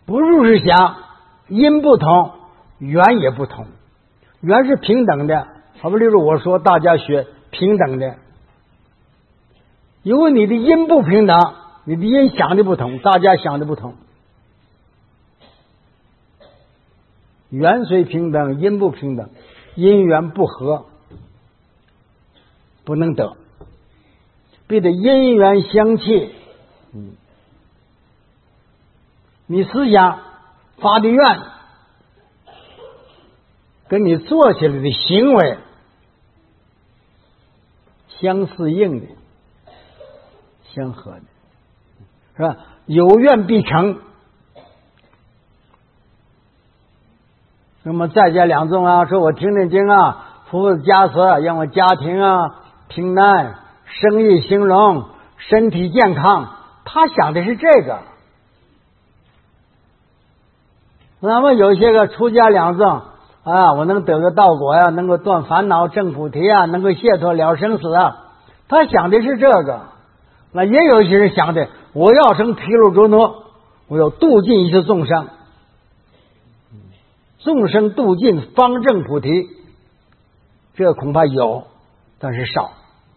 不入是想，因不同，缘也不同。缘是平等的，好比例如我说大家学平等的，因为你的因不平等，你的因想的不同，大家想的不同。缘虽平等，因不平等，因缘不合，不能得，必得因缘相契。你思想发的愿跟你做起来的行为相适应的，相合的，是吧？有愿必成。那么在家两众啊，说我听听经啊，福家舍，让我家庭啊平安，生意兴隆，身体健康，他想的是这个。那么有些个出家两众啊，我能得个道果呀，能够断烦恼证菩提啊，能够解脱了生死啊，他想的是这个。那也有一些人想的，我要成毗卢遮那，我要度尽一切众生，众生度尽方证菩提，这恐怕有，但是少。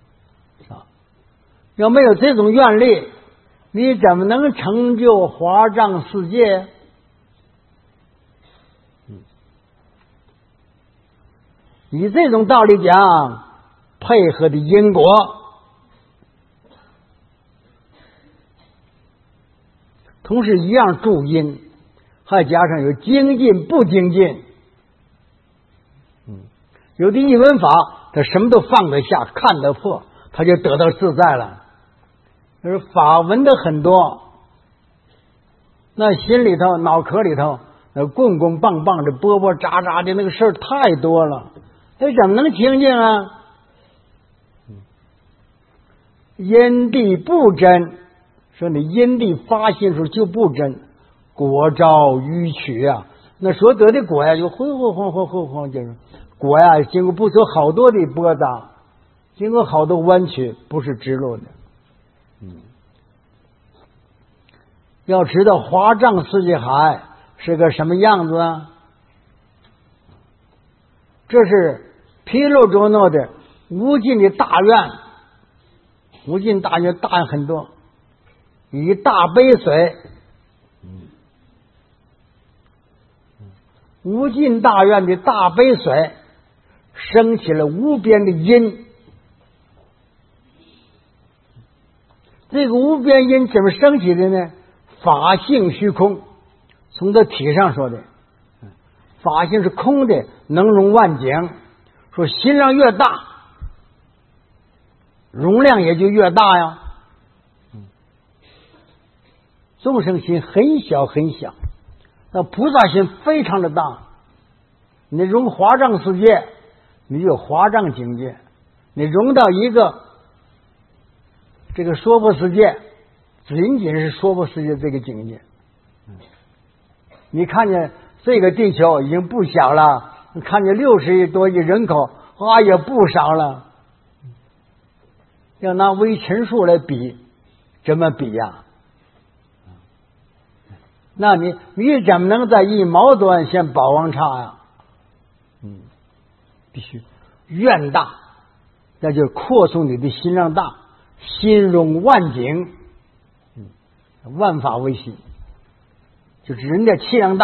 要没有这种愿力，你怎么能成就华藏世界？以这种道理讲，配合的因果，同时一样助因，还加上有精进不精进。有的一闻法，他什么都放得下，看得破，他就得到自在了。就是法闻的很多，那心里头、脑壳里头，棍棍棒棒的、波波喳喳的那个事儿太多了，他怎么能清净啊？因地不真，说你因地发心时候就不真，果招迂曲啊，那所得的果呀，就晃，就是果呀，经过不走好多的波荡，经过好多弯曲，不是直路的。要知道华藏世界海是个什么样子啊？这是毗卢遮那的无尽的大愿，无尽大愿，大愿很多，以大杯水，无尽大愿的大杯水升起了无边的因。这个无边因怎么升起的呢？法性虚空，从这体上说的，法性是空的，能容万境。说心量越大，容量也就越大呀。众生心很小很小，那菩萨心非常的大。你容华藏世界，你有华藏境界；你容到一个这个娑婆世界，仅仅是娑婆世界这个境界。你看见这个地球已经不小了，你看见60亿多亿人口，也不少了。要拿微尘数来比，怎么比呀？那你怎么能在一毛端现宝王刹呀？必须愿大，那就扩充你的心量大，心容万境，万法为心，就是人的气量大。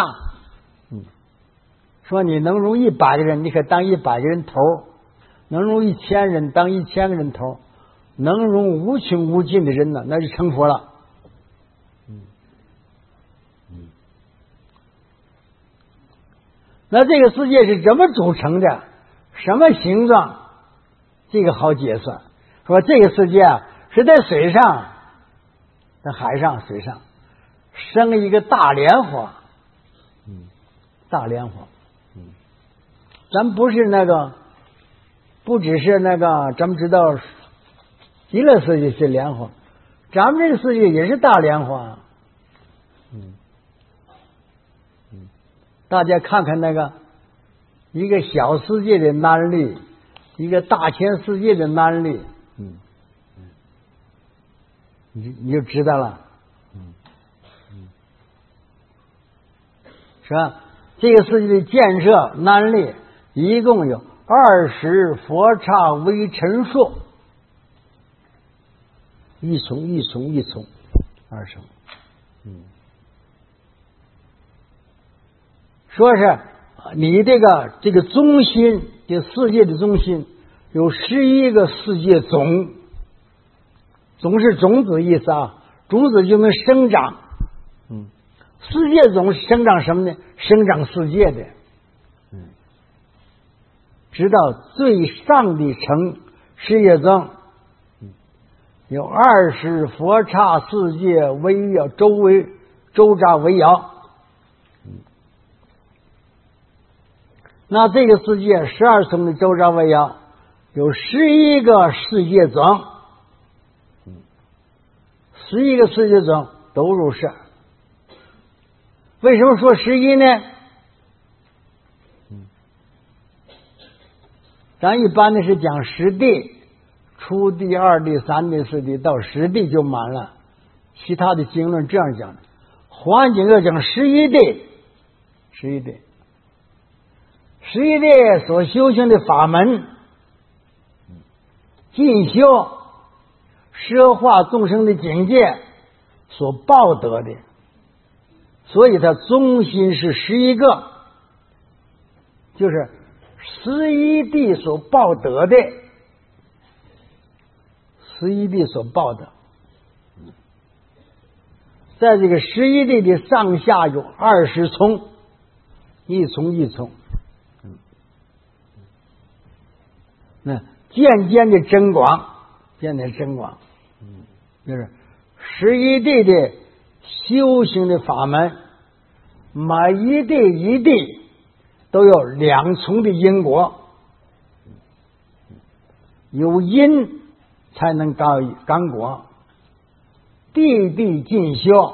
说你能容100个人，你可当100个人头；能容1000人，当1000个人头；能容无穷无尽的人呢，那就成佛了。那这个世界是怎么组成的？什么形状？这个好解算。说这个世界是在水上，在海上、水上生一个大莲花，大莲花。咱不是那个，不只是那个，咱们知道极乐世界是莲花，咱们这个世界也是大莲花。大家看看那个一个小世界的难力，一个大千世界的难力，你就知道了。 是吧？这个世界的建设难力一共有20佛刹微尘数，一重20。说是你这个中心，这世界的中心有11个世界种，种是种子意思啊，种子就能生长。世界种生长什么呢？生长世界的。直到最上的层世界中，有20佛刹世界围绕周匝围绕。那这个世界12层的周匝围绕有11个世界种，11个世界种都入世。为什么说11呢？咱一般的是讲10地，初地、2地、3地、4地，到10地就满了。其他的经论这样讲的，环境要讲11地，11地所修行的法门，进修摄化众生的境界所报得的，所以它中心是11个，就是11地所报得的，11地所报的，在这个11地的上下有20重，一重。那渐渐的增广，就是11地的修行的法门，每一地都有2重的因果，有因才能感果，地进修，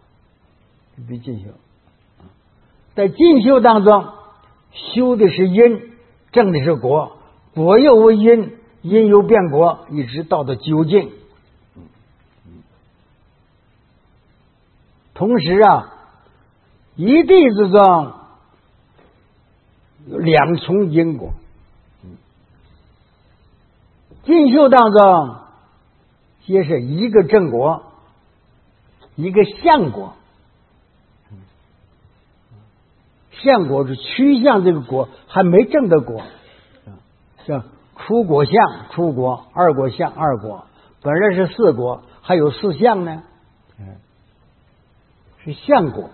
在进修当中修的是因，证的是果，果又为因，因又变果，一直到究竟。同时啊，一地之中有2重因果，进修当中皆是一个正果，一个相果。相果是趋向这个果还没证的果，叫初果相初果，二果相二果，本来是4果，还有4相呢，是相果，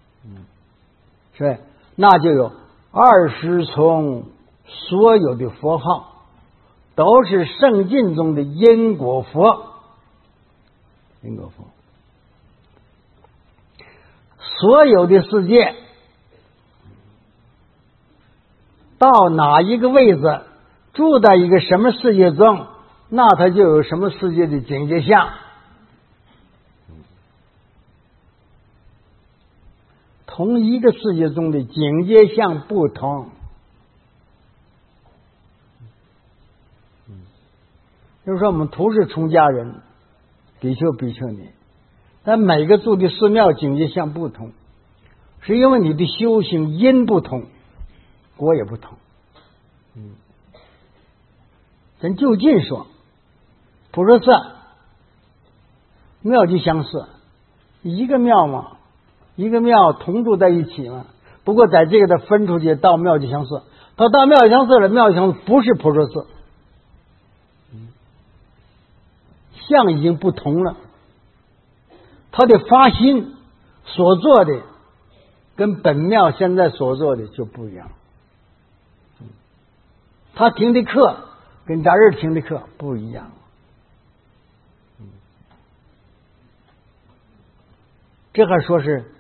是，那就有20重所有的佛号都是圣经中的因果佛，所有的世界到哪一个位置，住在一个什么世界中，那它就有什么世界的境界相。同一个世界中的境界相不同，就是说我们都是出家人，比丘比丘尼，但每个住的寺庙境界相不同，是因为你的修行因不同，果也不同。咱就近说，普陀寺庙就相似，一个庙嘛，一个庙同住在一起嘛。不过在这个的分出去到庙就相似，到庙就相似了，庙就相似不是普陀寺，相已经不同了，他的发心所做的跟本庙现在所做的就不一样，他听的课跟咱这听的课不一样。这还说是